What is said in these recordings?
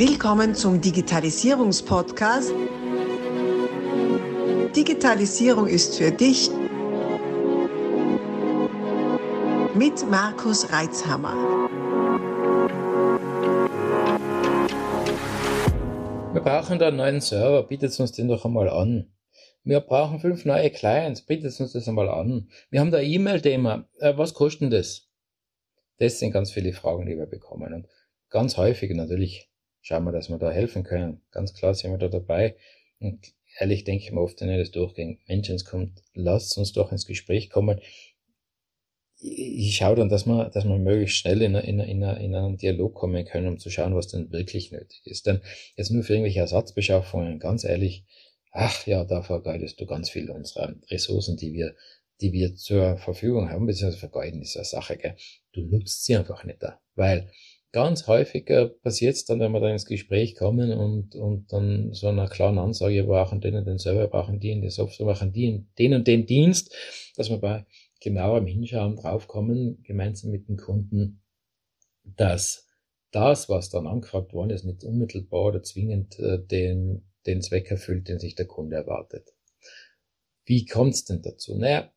Willkommen zum Digitalisierungspodcast. Digitalisierung ist für dich mit Markus Reitzhammer. Wir brauchen da einen neuen Server, bietet uns den doch einmal an. Wir brauchen 5 neue Clients, bietet uns das einmal an. Wir haben da ein E-Mail-Thema, was kostet denn das? Das sind ganz viele Fragen, die wir bekommen. Und ganz häufig natürlich schauen wir, dass wir da helfen können. Ganz klar sind wir da dabei. Und ehrlich denke ich mir oft, wenn ich das durchgehe, Menschenskind, lasst uns doch ins Gespräch kommen. Ich schaue dann, dass wir möglichst schnell in einen Dialog kommen können, um zu schauen, was denn wirklich nötig ist. Denn jetzt nur für irgendwelche Ersatzbeschaffungen, ganz ehrlich, da vergeudest du ganz viel unserer Ressourcen, die wir zur Verfügung haben, beziehungsweise vergeuden ist eine Sache, gell? Du nutzt sie einfach nicht da, weil ganz häufig passiert es dann, wenn wir da ins Gespräch kommen und dann so einer klaren Ansage, wir brauchen den und den Server, brauchen die und die Software, brauchen den und den Dienst, dass wir bei genauerem Hinschauen draufkommen, gemeinsam mit dem Kunden, dass das, was dann angefragt worden ist, nicht unmittelbar oder zwingend den Zweck erfüllt, den sich der Kunde erwartet. Wie kommt es denn dazu?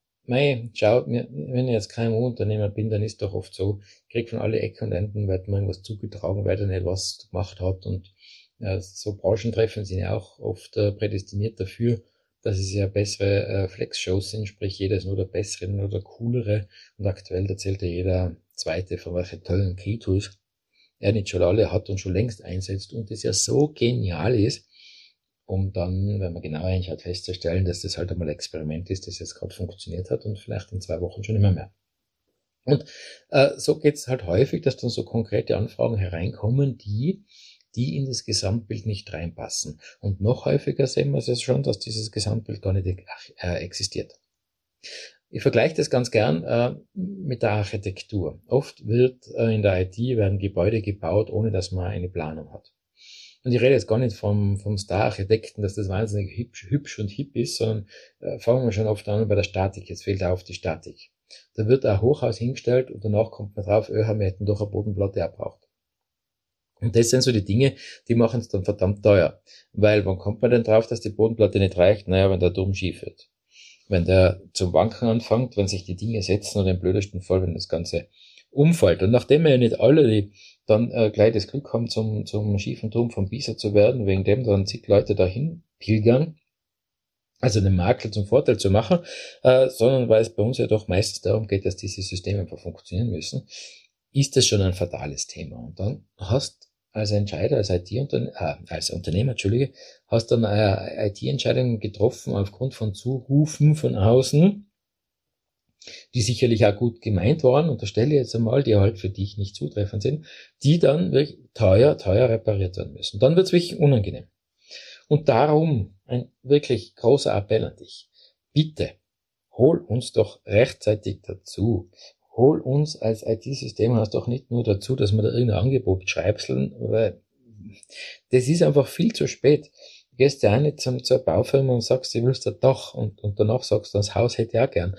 Schau, wenn ich jetzt KMU-Unternehmer bin, dann ist doch oft so, ich krieg von alle Ecken und Enden, wird mir irgendwas zugetragen, weil er nicht was gemacht hat, und so Branchentreffen sind ja auch oft prädestiniert dafür, dass es ja bessere Flex-Shows sind, sprich jeder ist nur der bessere, nur der coolere, und aktuell erzählt ja jeder Zweite von welchen tollen Key-Tools er nicht schon alle hat und schon längst einsetzt und das ja so genial ist, um dann, wenn man genauer hinschaut, festzustellen, dass das halt einmal ein Experiment ist, das jetzt gerade funktioniert hat und vielleicht in 2 Wochen schon immer mehr. Und so geht's halt häufig, dass dann so konkrete Anfragen hereinkommen, die in das Gesamtbild nicht reinpassen. Und noch häufiger sehen wir es jetzt schon, dass dieses Gesamtbild gar nicht existiert. Ich vergleiche das ganz gern mit der Architektur. Oft wird in der IT werden Gebäude gebaut, ohne dass man eine Planung hat. Und ich rede jetzt gar nicht vom Star-Architekten, dass das wahnsinnig hübsch und hip ist, sondern fangen wir schon oft an bei der Statik. Jetzt fehlt auf die Statik. Da wird ein Hochhaus hingestellt und danach kommt man drauf, wir hätten doch eine Bodenplatte erbraucht. Und das sind so die Dinge, die machen es dann verdammt teuer. Weil, wann kommt man denn drauf, dass die Bodenplatte nicht reicht? Wenn der Turm schief wird. Wenn der zum Wanken anfängt, wenn sich die Dinge setzen, oder im blödesten Fall, wenn das Ganze umfällt. Und nachdem ja nicht alle, die dann gleich das Glück haben, zum schiefen Turm vom Pisa zu werden, wegen dem dann zig Leute dahin pilgern, also den Makler zum Vorteil zu machen, sondern weil es bei uns ja doch meistens darum geht, dass diese Systeme einfach funktionieren müssen, ist das schon ein fatales Thema. Und dann hast als Entscheider, als Unternehmer, hast dann eine IT-Entscheidung getroffen aufgrund von Zurufen von außen, die sicherlich auch gut gemeint waren, unterstelle ich jetzt einmal, die halt für dich nicht zutreffend sind, die dann wirklich teuer repariert werden müssen. Dann wird es wirklich unangenehm. Und darum ein wirklich großer Appell an dich. Bitte, hol uns doch rechtzeitig dazu. Hol uns als IT-Systemhaus doch nicht nur dazu, dass wir da irgendein Angebot schreibseln, weil das ist einfach viel zu spät. Du gehst ja auch nicht zur Baufirma und sagst, du willst ein Dach, und danach sagst du, das Haus hätte ich auch gern.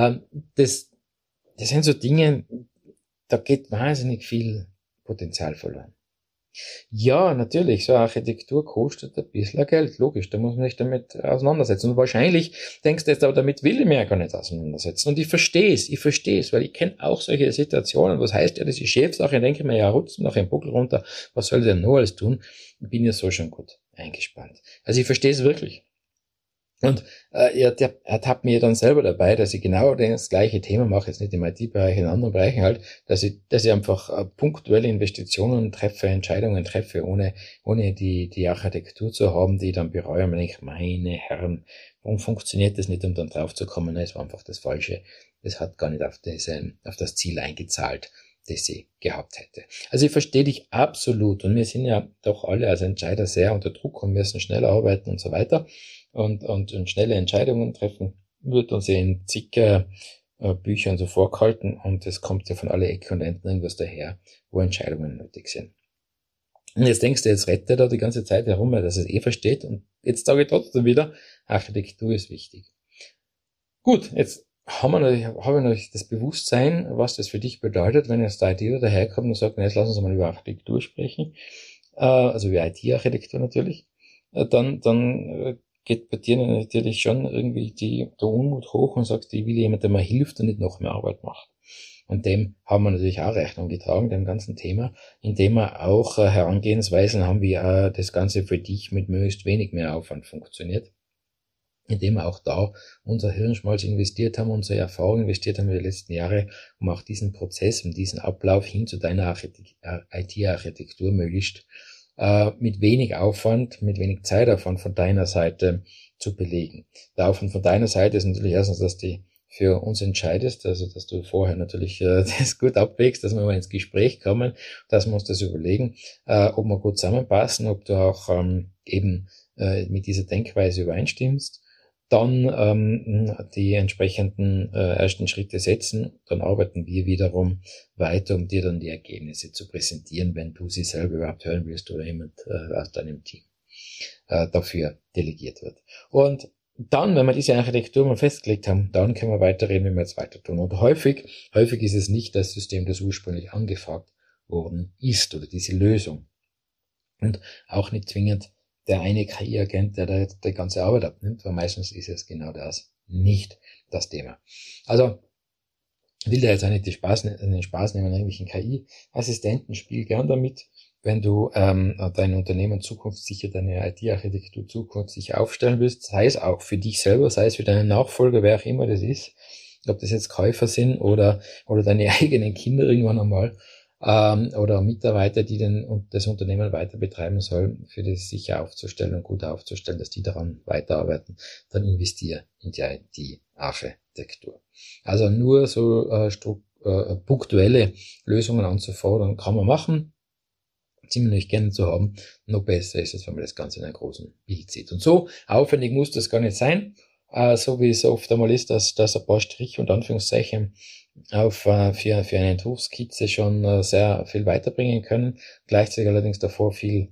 Das sind so Dinge, da geht wahnsinnig viel Potenzial verloren. Ja, natürlich, so eine Architektur kostet ein bisschen Geld, logisch, da muss man sich damit auseinandersetzen. Und wahrscheinlich denkst du jetzt, aber damit will ich mich ja gar nicht auseinandersetzen. Und ich verstehe es, weil ich kenne auch solche Situationen. Was heißt ja, das ist Chefsache, ich denke mir, ja, rutschen nach dem Buckel runter, was soll ich denn noch alles tun? Ich bin ja so schon gut eingespannt. Also ich verstehe es wirklich. Und er tappt mir dann selber dabei, dass ich genau das gleiche Thema mache, jetzt nicht im IT-Bereich, in anderen Bereichen halt, dass ich einfach punktuelle Investitionen treffe, Entscheidungen treffe, ohne die Architektur zu haben, die ich dann bereue. Und ich, meine Herren, warum funktioniert das nicht, um dann drauf zu kommen? Es war einfach das Falsche. Das hat gar nicht auf das Ziel eingezahlt, das ich gehabt hätte. Also ich verstehe dich absolut, und wir sind ja doch alle als Entscheider sehr unter Druck und müssen schnell arbeiten und so weiter. Und schnelle Entscheidungen treffen, wird uns ja in zig Büchern so vorgehalten, und es kommt ja von alle Ecken und Enden irgendwas daher, wo Entscheidungen nötig sind. Und jetzt denkst du, jetzt rettet er da die ganze Zeit herum, weil das es versteht, und jetzt sage ich trotzdem wieder, Architektur ist wichtig. Gut, jetzt habe ich natürlich das Bewusstsein, was das für dich bedeutet, wenn jetzt der ITler daherkommt und sagt, jetzt lass uns mal über Architektur sprechen. also wie IT-Architektur natürlich, dann geht bei dir natürlich schon irgendwie der Unmut hoch und sagst, ich will jemand, der mir hilft und nicht noch mehr Arbeit macht. Und dem haben wir natürlich auch Rechnung getragen, dem ganzen Thema, indem wir auch Herangehensweisen haben, wie das Ganze für dich mit möglichst wenig mehr Aufwand funktioniert. Indem wir auch da unser Hirnschmalz investiert haben, unsere Erfahrung investiert haben in die letzten Jahre, um auch diesen Prozess und diesen Ablauf hin zu deiner IT-Architektur möglichst mit wenig Aufwand, mit wenig Zeitaufwand von deiner Seite zu belegen. Der Aufwand von deiner Seite ist natürlich erstens, dass du für uns entscheidest, also dass du vorher natürlich das gut abwägst, dass wir mal ins Gespräch kommen, dass wir uns das überlegen, ob wir gut zusammenpassen, ob du auch eben mit dieser Denkweise übereinstimmst. Dann die entsprechenden ersten Schritte setzen, dann arbeiten wir wiederum weiter, um dir dann die Ergebnisse zu präsentieren, wenn du sie selber überhaupt hören willst oder jemand aus deinem Team dafür delegiert wird. Und dann, wenn wir diese Architektur mal festgelegt haben, dann können wir weiterreden, wie wir jetzt weiter tun. Und häufig ist es nicht das System, das ursprünglich angefragt worden ist oder diese Lösung. Und auch nicht zwingend der eine KI-Agent, der die ganze Arbeit abnimmt, weil meistens ist es genau das nicht das Thema. Also will da jetzt auch nicht den Spaß nehmen an irgendwelchen KI-Assistenten, spiel gern damit, wenn du dein Unternehmen zukunftssicher, deine IT-Architektur zukunftssicher aufstellen willst, sei es auch für dich selber, sei es für deinen Nachfolger, wer auch immer das ist, ob das jetzt Käufer sind oder deine eigenen Kinder irgendwann einmal, oder Mitarbeiter, die das Unternehmen weiter betreiben sollen, für das sicher aufzustellen und gut aufzustellen, dass die daran weiterarbeiten, dann investiere in die IT-Architektur. Also nur so punktuelle Lösungen anzufordern, kann man machen, ziemlich gerne zu haben. Noch besser ist es, wenn man das Ganze in einem großen Bild sieht. Und so aufwendig muss das gar nicht sein, so wie es oft einmal ist, dass ein paar Striche und Anführungszeichen für eine Entwurfskizze schon sehr viel weiterbringen können, gleichzeitig allerdings davor viel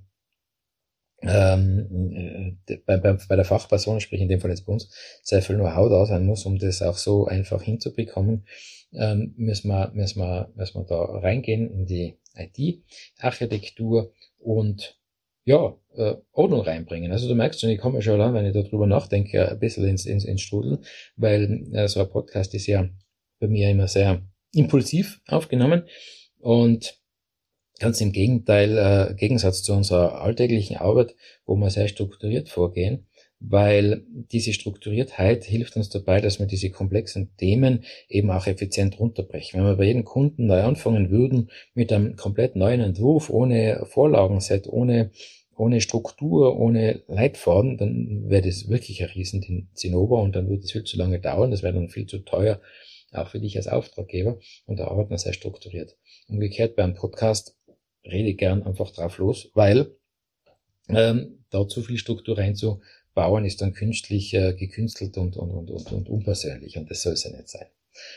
bei der Fachperson, sprich in dem Fall jetzt bei uns, sehr viel Know-how da sein muss, um das auch so einfach hinzubekommen, müssen wir da reingehen in die IT-Architektur und Ordnung reinbringen. Also du merkst schon, ich komme schon an, wenn ich darüber nachdenke, ein bisschen ins Strudeln, weil so ein Podcast ist ja bei mir immer sehr impulsiv aufgenommen und ganz im Gegensatz zu unserer alltäglichen Arbeit, wo wir sehr strukturiert vorgehen, weil diese Strukturiertheit hilft uns dabei, dass wir diese komplexen Themen eben auch effizient runterbrechen. Wenn wir bei jedem Kunden neu anfangen würden mit einem komplett neuen Entwurf, ohne Vorlagenset, ohne Struktur, ohne Leitfaden, dann wäre das wirklich ein riesen Zinnober und dann würde es viel zu lange dauern, das wäre dann viel zu teuer, auch für dich als Auftraggeber, und da arbeiten wir sehr strukturiert. Umgekehrt beim Podcast rede ich gern einfach drauf los, weil da zu viel Struktur reinzubauen ist dann künstlich gekünstelt und unpersönlich, und das soll es ja nicht sein.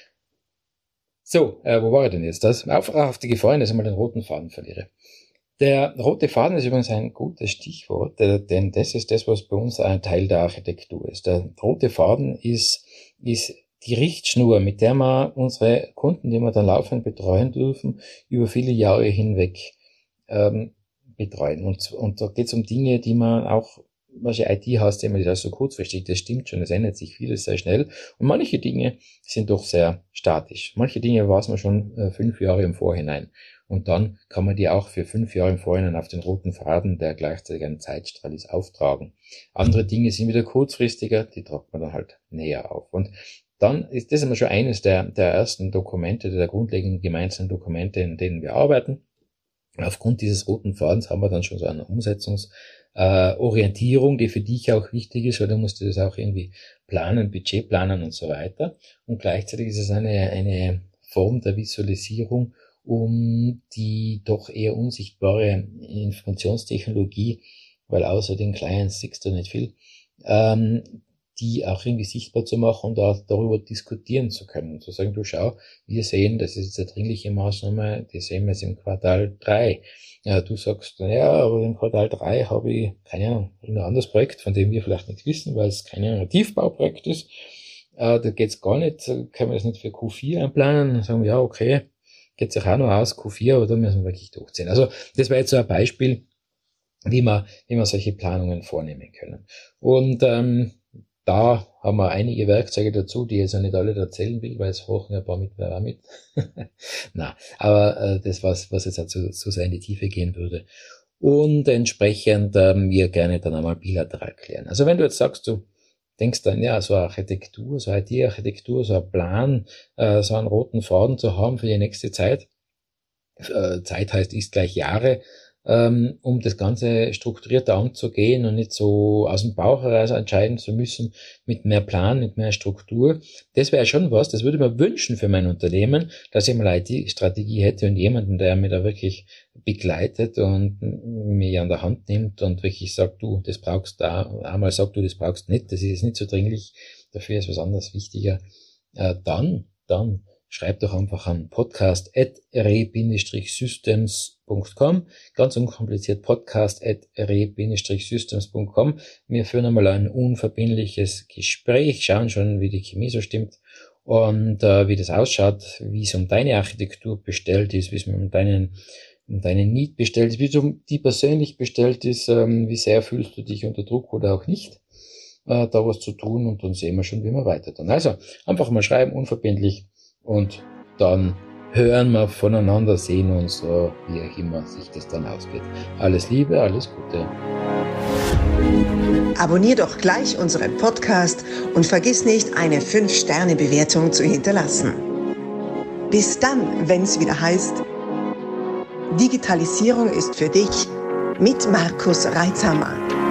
So, wo war ich denn jetzt? Auf die Gefahr, dass ich mal den roten Faden verliere. Der rote Faden ist übrigens ein gutes Stichwort, denn das ist das, was bei uns ein Teil der Architektur ist. Der rote Faden ist die Richtschnur, mit der wir unsere Kunden, die wir dann laufend betreuen dürfen, über viele Jahre hinweg betreuen. Und da geht es um Dinge, die man auch, was ja IT heißt, immer das so kurzfristig, das stimmt schon, es ändert sich vieles sehr schnell. Und manche Dinge sind doch sehr statisch. Manche Dinge weiß man schon 5 Jahre im Vorhinein. Und dann kann man die auch für 5 Jahre im Vorhinein auf den roten Faden, der gleichzeitig ein Zeitstrahl ist, auftragen. Andere Dinge sind wieder kurzfristiger, die tragt man dann halt näher auf. Und dann ist das immer schon eines der ersten Dokumente, der grundlegenden gemeinsamen Dokumente, in denen wir arbeiten. Aufgrund dieses roten Fadens haben wir dann schon so eine Umsetzungsorientierung, die für dich auch wichtig ist, weil du musst das auch irgendwie planen, Budget planen und so weiter. Und gleichzeitig ist es eine Form der Visualisierung, um die doch eher unsichtbare Informationstechnologie, weil außer den Clients siehst du nicht viel, die auch irgendwie sichtbar zu machen und auch darüber diskutieren zu können. Und zu sagen, du schau, wir sehen, das ist jetzt eine dringliche Maßnahme, die sehen wir jetzt im Quartal 3. Ja, du sagst, ja, aber im Quartal 3 habe ich, keine Ahnung, ein anderes Projekt, von dem wir vielleicht nichts wissen, weil es kein Tiefbauprojekt ist. Da geht's gar nicht, können wir das nicht für Q4 einplanen. Dann sagen wir, ja, okay, geht sich auch noch aus, Q4, aber da müssen wir wirklich durchziehen. Also, das war jetzt so ein Beispiel, wie wir solche Planungen vornehmen können. Und da haben wir einige Werkzeuge dazu, die ich jetzt noch nicht alle erzählen will, weil es hochen ein paar mit. Na, aber das was jetzt auch zu sehr in die Tiefe gehen würde. Und entsprechend wir gerne dann einmal bilateral klären. Also wenn du jetzt sagst, du denkst dann, ja, so eine Architektur, so eine IT-Architektur, so ein Plan, so einen roten Faden zu haben für die nächste Zeit. Zeit heißt ist gleich Jahre, um das Ganze strukturierter anzugehen und nicht so aus dem Bauch heraus entscheiden zu müssen, mit mehr Plan, mit mehr Struktur. Das wäre schon was, das würde ich mir wünschen für mein Unternehmen, dass ich mal eine IT-Strategie hätte und jemanden, der mir da wirklich begleitet und mich an der Hand nimmt und wirklich sagt, du, das brauchst da, einmal sagt du, das brauchst nicht, das ist jetzt nicht so dringlich, dafür ist was anderes wichtiger. Dann schreib doch einfach an podcast@re-systems.com, ganz unkompliziert podcast@re-systems.com. Wir führen einmal ein unverbindliches Gespräch, schauen schon, wie die Chemie so stimmt und wie das ausschaut, wie es um deine Architektur bestellt ist, wie es um deinen Need bestellt ist, wie es um die persönlich bestellt ist, wie sehr fühlst du dich unter Druck oder auch nicht, da was zu tun, und dann sehen wir schon, wie wir weiter tun. Also einfach mal schreiben, unverbindlich. Und dann hören wir voneinander, sehen uns, wie auch immer sich das dann ausgeht. Alles Liebe, alles Gute. Abonnier doch gleich unseren Podcast und vergiss nicht, eine 5-Sterne-Bewertung zu hinterlassen. Bis dann, wenn es wieder heißt, Digitalisierung ist für dich mit Markus Reitzhammer.